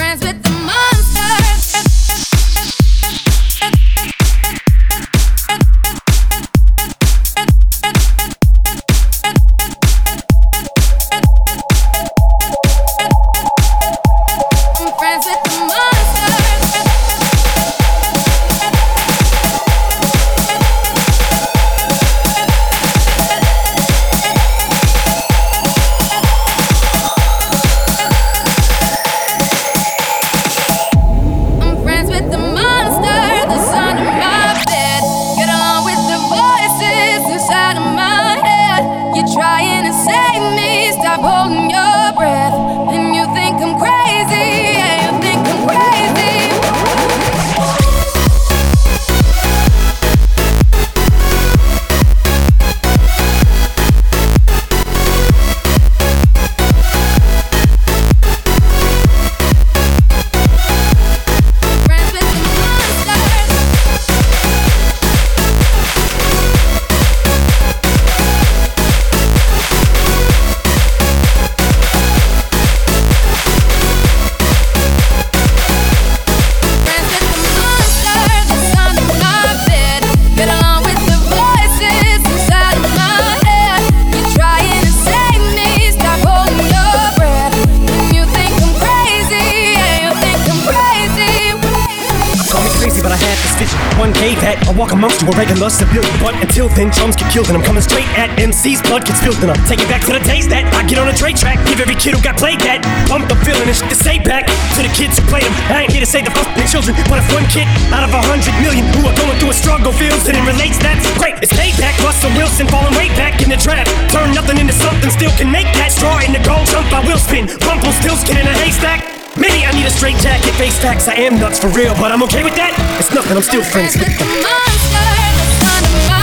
friends with the monsters. I'm friends with the monsters. I'm friends with the monster that's under my bed. Get along with the voices inside of my head. You're trying to save me, stop holding your breath. And you think I'm crazy, yeah, you think I'm crazy. Friends with the monsters. Friends with the monster that's under my bed. Get along with the voices inside of my head. You're trying to save me, stop holding your breath. And you think I'm crazy, yeah, you think I'm crazy. Call me crazy, but I had this vision. One day that I walk amongst you a regular civilian. But until then, chums get killed and I'm coming straight at MC's blood gets spilled. And I'm taking back to the days that I get on a Dre track. Give every kid who got played that bump the feeling and shit to say back to the kids who played them. I ain't here to say the fucking children, but if one kid out of 100 million who are going through a struggle feels it and relates, that's great. It's payback. Russell Wilson falling way back in the draft. Turn nothing into something, still can make that straw in the gold jump. I will spin. Rumpelstiltskin in a haystack. Maybe I need a straight jacket, face facts. I am nuts for real, but I'm okay with that. It's nothing, I'm still friends with them. The monster that's under my